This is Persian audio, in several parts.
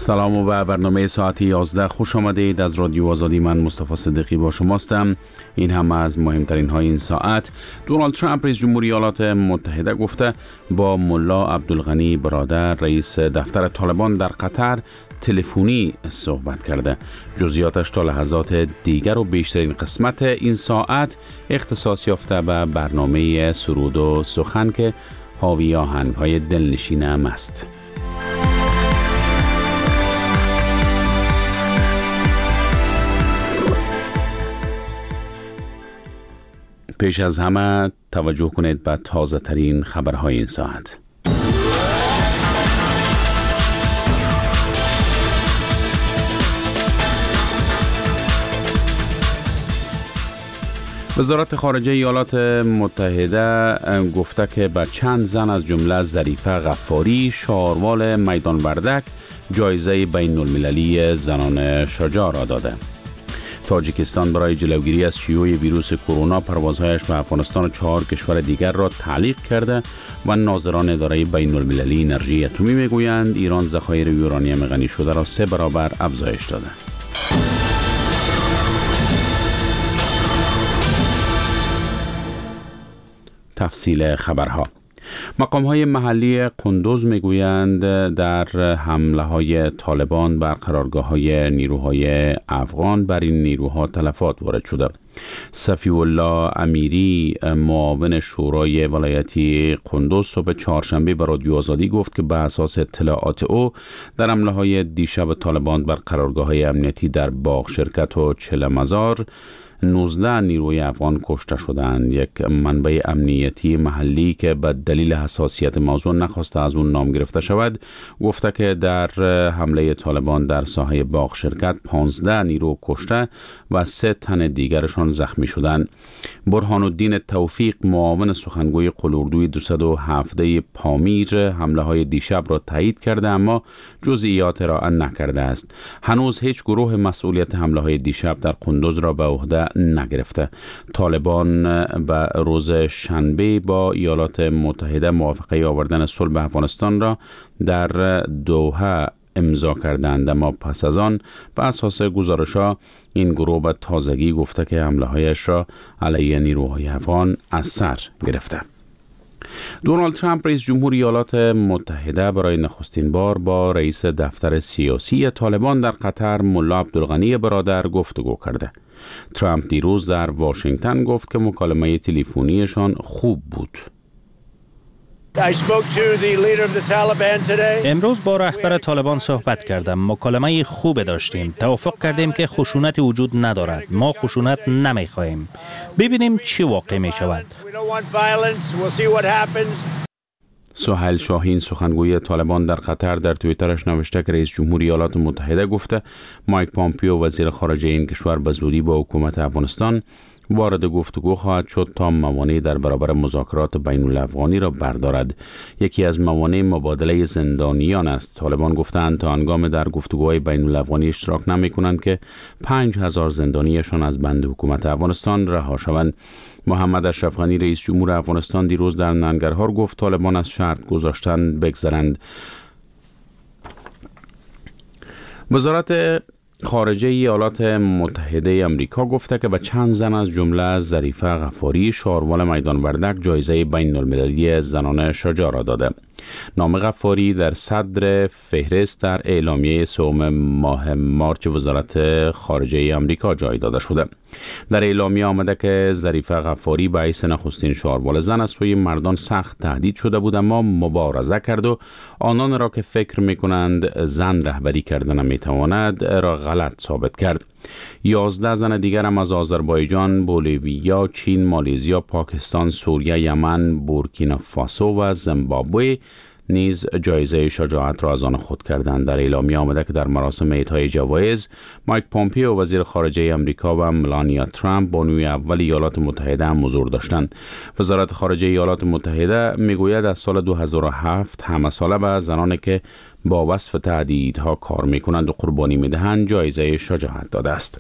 سلام و برنامه ساعت 11 خوش آمدید. از رادیو آزادی من مصطفی صدیقی با شماستم. این هم از مهمترین های این ساعت. دونالد ترامپ رئیس جمهوری ایالات متحده گفته با ملا عبدالغنی برادر رئیس دفتر طالبان در قطر تلفنی صحبت کرده. جزئیاتش تا لحظات دیگر و بیشترین قسمت این ساعت اختصاص یافته به برنامه سرود و سخن که حاوی آهنگ‌های دلنشینم است. پیش از همه توجه کنید به تازه ترین خبرهای این ساعت. وزارت خارجه ایالات متحده گفته که به چند زن از جمله ظریفه غفاری شاروال میدان وردک جایزه بین المللی زنان شجاع را داده. تاجیکستان برای جلوگیری از شیوع ویروس کرونا پروازهایش به افغانستان و 4 کشور دیگر را تعلیق کرده و ناظران اداره بین المللی انرژی اتمی میگویند ایران ذخایر یورانیم غنی شده را 3 برابر افزایش داده. تفصیل خبرها. مقام‌های محلی قندوز میگویند در حمله‌های طالبان بر قرارگاه‌های نیروهای افغان بر این نیروها تلفات وارد شده. صفی الله امیری معاون شورای ولایتی قندوز صبح چهارشنبه به رادیو آزادی گفت که به اساس اطلاعات او در حمله‌های دیشب طالبان بر قرارگاه‌های امنیتی در باغ شرکت و چلمزار 19 نیروی افغان کشته شدند. یک منبع امنیتی محلی که به دلیل حساسیت موضوع نخواسته از اون نام گرفته شود گفته که در حمله طالبان در ساحه باغ شرکت 15 نیرو کشته و 3 تن دیگرشان زخمی شدند. برهان الدین توفیق معاون سخنگوی قلاردوی 217 پامیر حمله های دیشب را تایید کرده اما جزئیات را نکرده است. هنوز هیچ گروه مسئولیت حمله های دیشب در قندوز را به عهده نگرفته. طالبان به روز شنبه با ایالات متحده موافقه آوردن صلح به افغانستان را در دوحه امضا کردند اما پس از آن به اساس گزارش‌ها این گروه به تازگی گفته که حمله‌هایش را علیه نیروهای افغان از سر گرفته. دونالد ترامپ رئیس جمهوری ایالات متحده برای نخستین بار با رئیس دفتر سیاسی طالبان در قطر ملا عبدالغنی برادر گفتگو کرده. ترامپ دیروز در واشنگتن گفت که مکالمه تلفنیشان خوب بود. امروز با رهبر طالبان صحبت کردم. مکالمه خوب داشتیم. توافق کردیم که خشونت وجود ندارد. ما خشونت نمیخواهیم. ببینیم چی واقع می شود. سهیل شاهین سخنگوی طالبان در قطر در توییترش نوشته که رئیس جمهوری ایالات متحده گفته مایک پامپیو وزیر خارجه این کشور به زودی با حکومت افغانستان وارد گفتگو خواهد شد تا موانع در برابر مذاکرات بین الافغانی را بردارد. یکی از موانع مبادله زندانیان است. طالبان گفتند تا هنگام در گفتگوهای بین الافغانی اشتراک نمی کنند که 5000 زندانیشان از بند حکومت افغانستان رها شوند. محمد اشرف غنی رئیس جمهور افغانستان دیروز در ننگرهار گفت طالبان از شرط گذاشتن بگذرند. وزارت خارجه ایالات متحده آمریکا گفته که به چند زن از جمله ظریفه غفاری شاروال میدان وردک جایزه بین المللی زنان شجاع را داده. نام غفاری در صدر فهرست در اعلامیه سوم ماه مارچ وزارت خارجه آمریکا جای داده شده. در اعلامیه آمده که ظریفه غفاری به حیث نخستین شاروال زن از سوی مردان سخت تهدید شده بود اما مبارزه کرد و آنان را که فکر می‌کنند زن رهبری کردن نمی‌تواند را غلط ثابت کرد. 11 زن دیگر هم از آذربایجان، بولیویا، چین، مالزیا، پاکستان، سوریه، یمن، بورکینافاسو و زیمبابوه نیز جایزه شجاعت را از آن خود کردند. در اعلامیه آمده که در مراسم اعطای جوایز مایک پامپیو وزیر خارجه آمریکا و ملانیا ترامپ بانوی اول ایالات متحده هم حضور داشتند. وزارت خارجه ایالات متحده میگوید از سال 2007 همه ساله به زنانی که با وصف تهدیدها کار میکنند و قربانی میدهند جایزه شجاعت داده است.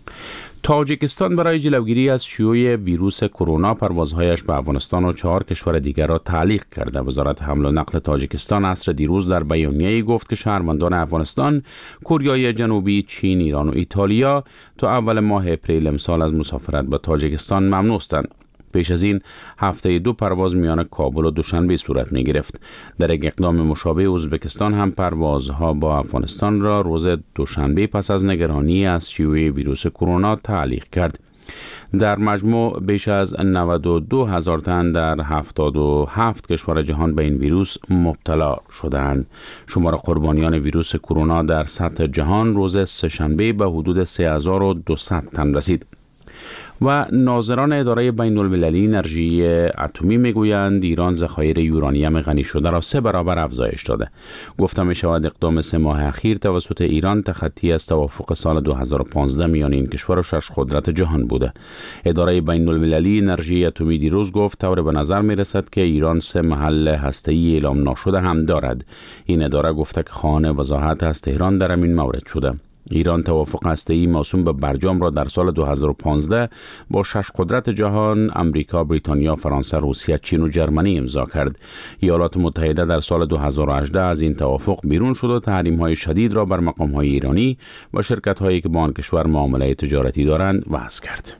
تاجیکستان برای جلوگیری از شیوع ویروس کرونا پروازهایش به افغانستان و 4 کشور دیگر را تعلیق کرده. وزارت حمل و نقل تاجیکستان عصر دیروز در بیانیه‌ای گفت که شهروندان افغانستان، کره جنوبی، چین، ایران و ایتالیا تا اول ماه اپریل امسال از مسافرت به تاجیکستان ممنوع هستند. پیش از این هفته 2 پرواز میان کابل و دوشنبه صورت می گرفت. در یک اقدام مشابه ازبکستان هم پروازها با افغانستان را روز دوشنبه پس از نگرانی از شیوع ویروس کرونا تعلیق کرد. در مجموع بیش از 92,000 تن در 77 کشور جهان به این ویروس مبتلا شدند. شمار قربانیان ویروس کرونا در سطح جهان روز سه‌شنبه به حدود 3200 تن رسید. و ناظران اداره بین المللی انرژی اتمی میگویند ایران ذخایر یورانیم غنی شده را 3 برابر افزایش داده. گفته می شود اقدام 3 ماه اخیر توسط ایران تخطی از توافق سال 2015 میان این کشور و 6 قدرت جهان بوده. اداره بین المللی انرژی اتمی دیروز گفت طور به نظر می رسد که ایران 3 محل هسته‌ای اعلام ناشده هم دارد. این اداره گفته که خواهان وضاحت از تهران در این مورد شده. ایران توافق هسته‌ای موسوم به برجام را در سال 2015 با 6 قدرت جهان امریکا، بریتانیا، فرانسه، روسیه، چین و جرمنی امضا کرد. ایالات متحده در سال 2018 از این توافق بیرون شد و تحریم‌های شدید را بر مقام‌های ایرانی و شرکت‌هایی که با آن کشور معامله تجارتی دارند وضع کرد.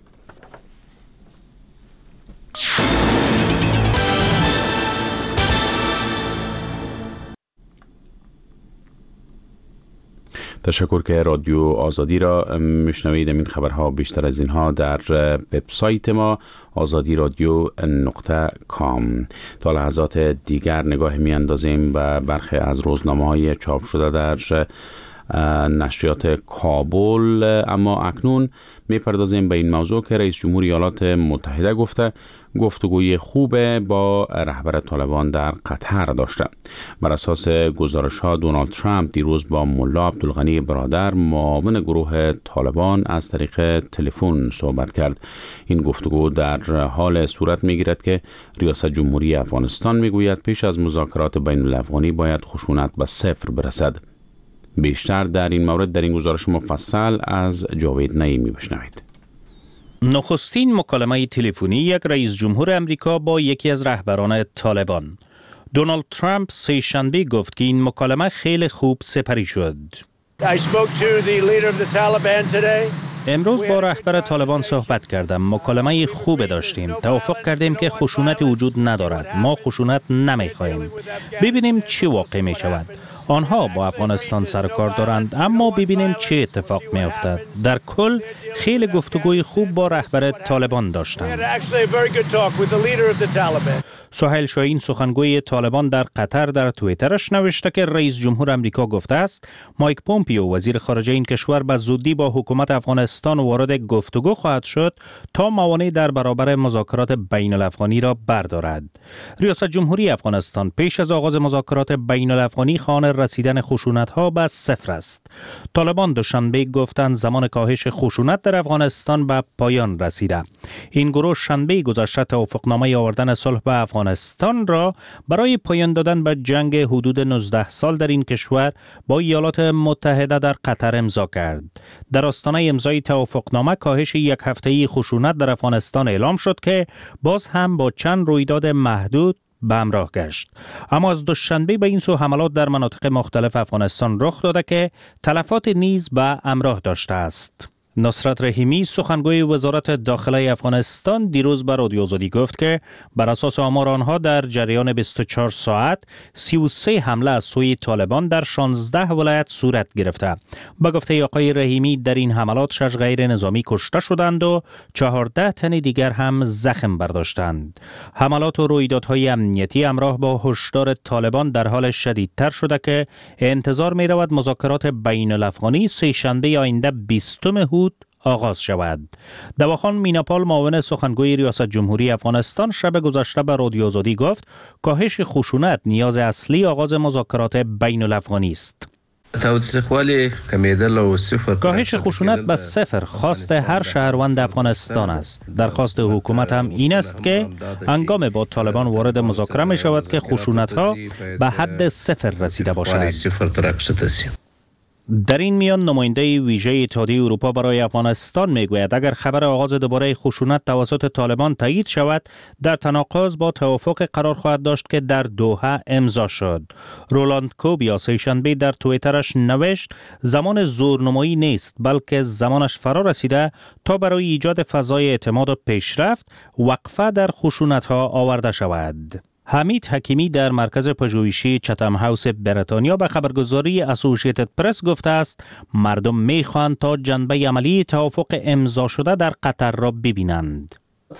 تشکر که رادیو آزادی را میشنوید. این خبرها بیشتر از اینها در وبسایت ما azadi.radio.com. تا لحظات دیگر نگاه میاندازیم به برخی از روزنامه‌های چاپ شده در نشریات کابل، اما اکنون میپردازیم به این موضوع که رئیس جمهور ایالات متحده گفته گفتگوی خوب با رهبر طالبان در قطر داشته. بر اساس گزارش‌ها دونالد ترامپ دیروز با ملا عبدالغنی برادر معاون گروه طالبان از طریق تلفن صحبت کرد. این گفتگو در حال صورت میگیرد که ریاست جمهوری افغانستان میگوید پیش از مذاکرات بین الافغانی باید خشونت به 0 برسد. بیشتر در این مورد در این گزارش مفصل از جاوید نعیمی بشنوید. نخستین مکالمه تلفنی یک رئیس جمهور امریکا با یکی از رهبران طالبان. دونالد ترامپ سه شنبه گفت که این مکالمه خیلی خوب سپری شد. امروز با رهبر طالبان صحبت کردم. مکالمه خوب داشتیم. توافق کردیم که خشونت وجود ندارد. ما خشونت نمیخواهیم. ببینیم چی واقع می شود. آنها با افغانستان سر کار دارند، اما ببینیم چه اتفاق می افتد. در کل خیلی گفتگوی خوب با رهبر طالبان داشتم. سهیل شاهین سخنگوی طالبان در قطر در توییترش نوشته که رئیس جمهور امریکا گفته است مایک پومپیو وزیر خارجه این کشور به زودی با حکومت افغانستان وارد گفتگو خواهد شد تا موانع در برابر مذاکرات بین الافغانی را بردارد. ریاست جمهوری افغانستان پیش از آغاز مذاکرات بین الافغانی خواهان رسیدن خشونت‌ها به 0 است. طالبان دوشنبه گفتند زمان کاهش خشونت در افغانستان به پایان رسیده. این گروه شنبه گذشته توافقنامه آوردن صلح به افغانستان را برای پایان دادن به جنگ حدود 19 سال در این کشور با ایالات متحده در قطر امضا کرد. در آستانه امضای توافقنامه کاهش یک هفته‌ای خشونت در افغانستان اعلام شد که باز هم با چند رویداد محدود به همراه گشت. اما از دوشنبه به این سو حملات در مناطق مختلف افغانستان رخ داده که تلفات نیز به همراه داشته است. نصرت رحیمی سخنگوی وزارت داخله افغانستان دیروز به رادیو آزادی گفت که بر اساس آمار آنها در جریان 24 ساعت 33 حمله از سوی طالبان در 16 ولایت صورت گرفته. به گفته آقای رحیمی در این حملات 6 غیر نظامی کشته شدند و 14 تن دیگر هم زخم برداشتند. حملات و رویدادهای امنیتی همراه با هشدار طالبان در حال شدیدتر شده که انتظار می رود مذاکرات بین الافغانی سه شنبه آینده 20 هود آغاز شود. دواخان میناپال معاون سخنگوی ریاست جمهوری افغانستان شب گذشته به رادیو آزادی گفت کاهش خشونت نیاز اصلی آغاز مذاکرات بین الافغانی است. کاهش خشونت به 0 خواست هر شهروند افغانستان است. درخواست حکومت هم این است که هنگام با طالبان وارد مذاکره می شود که خشونت ها به حد 0 رسیده باشد. در این میان نماینده ویژه اتحادیه اروپا برای افغانستان میگوید اگر خبر آغاز دوباره خشونت توسط طالبان تایید شود در تناقض با توافق قرار خواهد داشت که در دوحه امضا شد. رولاند کوبیا سه‌شنبه در توییترش نوشت زمان زورنمایی نیست بلکه زمانش فرا رسیده تا برای ایجاد فضای اعتماد و پیشرفت وقفه در خشونت ها آورده شود. حمید حکیمی در مرکز پژوهشی چتم هاوس بریتانیا به خبرگزاری اسوسییتد پرس گفته است مردم می‌خواهند تا جنبه عملی توافق امضا شده در قطر را ببینند.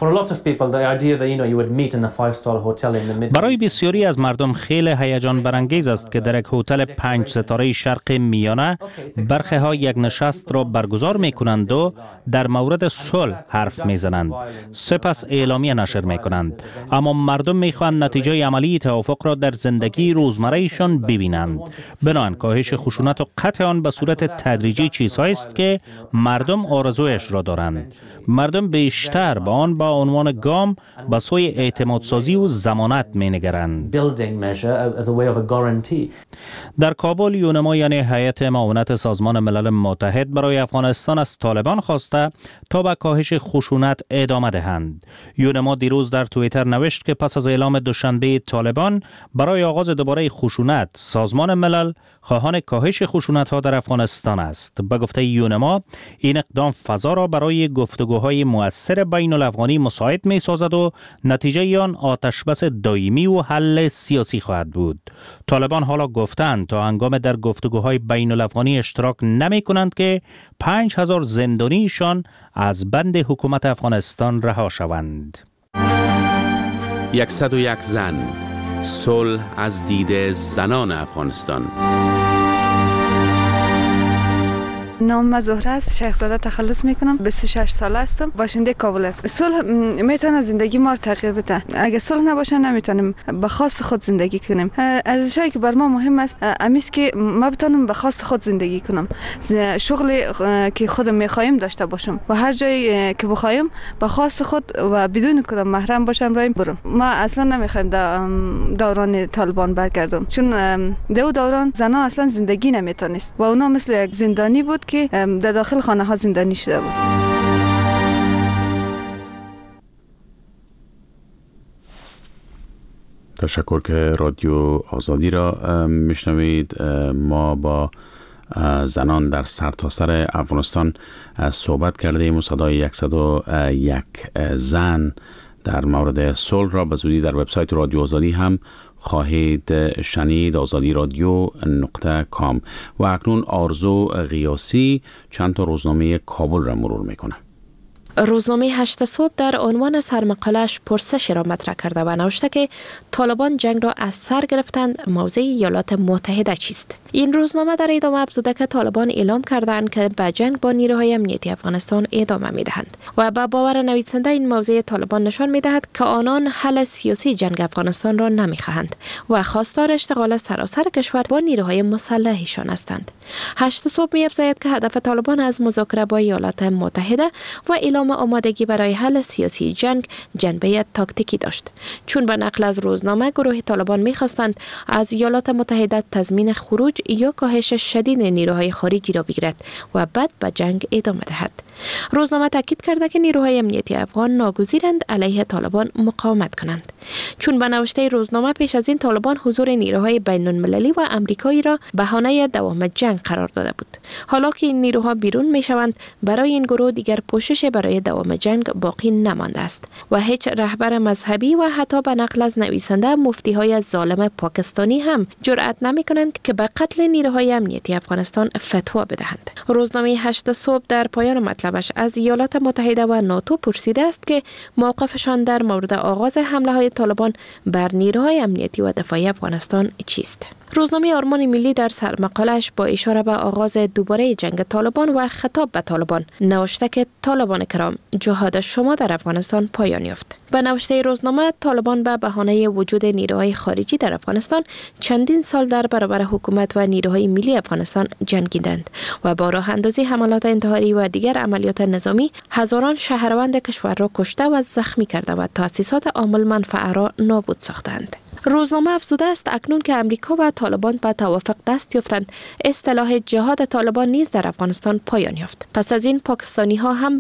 برای بسیاری از مردم خیلی هیجان برانگیز است که در یک هتل 5 ستاره شرق میانه برخی ها یک نشست را برگزار می کنند و در مورد صلح حرف می زنند. سپس اعلامیه نشر می کنند. اما مردم می خواهند نتیجه عملی توافق را در زندگی روزمره ایشان ببینند. بنابراین کاهش خشونت و قطع آن به صورت تدریجی چیزهایی است که مردم آرزویش را دارند. مردم بیشتر با آن با عنوان گام به سوی اعتماد سازی و ضمانت می‌نگرند. در کابل یونما یعنی هیئت معاونت سازمان ملل متحد برای افغانستان از طالبان خواسته تا به کاهش خشونت ادامه دهند. یونما دیروز در توییتر نوشت که پس از اعلام دوشنبه طالبان برای آغاز دوباره خشونت سازمان ملل خواهان کاهش خشونت ها در افغانستان است. به گفته یونما این اقدام فضا را برای گفتگوهای مؤثر بین الافغانی مساعد می سازد و نتیجه آن آتشبس دائمی و حل سیاسی خواهد بود. طالبان حالا گفتند تا هنگام در گفتگوهای بین الافغانی اشتراک نمی کنند که 5000 زندانیشان از بند حکومت افغانستان رها شوند. 101 زن، صلح از دید زنان افغانستان. نام من زهره است، شیخ زاده تخلص میکنم، 26 ساله هستم، باشنده کابل است. صلح میتونه زندگی ما رو تغییر بده. اگه صلح نباشه نمیتونیم به خواست خود زندگی کنیم. ارزشایی که بر ما مهم است امیست که ما بتونم به خواست خود زندگی کنم، شغلی که خودم میخوایم داشته باشم و هر جایی که بخوایم به خواست خود و بدون کدام محرم باشم رایم برم. ما اصلا نمیخوایم دوران طالبان برگردم، چون دوران زنا اصلا زندگی نمیتونست و اونا مثل یک زندانی بود که در داخل خانه ها زندانی شده بود. تشکر که رادیو آزادی را میشنوید. ما با زنان در سرتاسر افغانستان صحبت کرده ایم و صدای 101 زن در مورد صلح را به زودی در وبسایت رادیو آزادی هم خواهید شنید، azadiradyo.com. و اکنون آرزو غیاسی چند تا روزنامه کابل را مرور میکنه. روزنامه 8 صبح در عنوان سرمقاله‌اش پرسشی را مطرح کرده و نوشته که طالبان جنگ را از سر گرفتند، موضع ایالات متحده چیست؟ این روزنامه در ادامه افزوده که طالبان اعلام کردند که به جنگ با نیروهای امنیتی افغانستان ادامه می‌دهند و به باور نویسنده این موضع طالبان نشان می‌دهد که آنان حل سیاسی جنگ افغانستان را نمی‌خواهند و خواستار اشتغال سراسر کشور با نیروهای مسلحشان هستند. 8 صبح می‌افزاید که هدف طالبان از مذاکره با ایالات متحده و اعلام آمادگی برای حل سیاسی جنگ جنبه تاکتیکی داشت، چون به نقل از روزنامه گروه طالبان می‌خواستند از ایالات متحده تضمین خروج یا کاهش شدید نیروهای خارجی را بگیرد و بعد به جنگ ادامه دهد. روزنامه تاکید کرده که نیروهای امنیتی افغان ناگزیرند علیه طالبان مقاومت کنند، چون به نوشته روزنامه پیش از این طالبان حضور نیروهای بین المللی و امریکایی را بهانه دوام جنگ قرار داده بود. حالا که این نیروها بیرون میشوند، برای این گروه دیگر پوشش برای دوام جنگ باقی نمانده است و هیچ رهبر مذهبی و حتی به نقل از نویسنده مفتی‌های ظالم پاکستانی هم جرأت نمی‌کنند که به قتل نیروهای امنیتی افغانستان فتوا بدهند. روزنامه 8 صبح در پایان مطلبش از ایالات متحده و ناتو پرسیده است که موقفشان در مورد آغاز حمله‌های طالبان بر نیروهای امنیتی و دفاعی افغانستان چیست. روزنامه آرمان ملی در سرمقاله‌اش با اشاره به آغاز دوباره جنگ طالبان و خطاب به طالبان نوشته که طالبان کرام، جهاد شما در افغانستان پایان یافت. به نوشته روزنامه، طالبان به بهانه وجود نیروهای خارجی در افغانستان چندین سال در برابر حکومت و نیروهای ملی افغانستان جنگیدند و با راه اندازی حملات انتحاری و دیگر عملیات نظامی هزاران شهروند کشور را کشته و زخمی کرده و تأسیسات عامل منفعه را نابود ساختند. روزنامه افزوده است اکنون که امریکا و طالبان به توافق دست یافتند، اصطلاح جهاد طالبان نیز در افغانستان پایان یافت. پس از این پاکستانی ها هم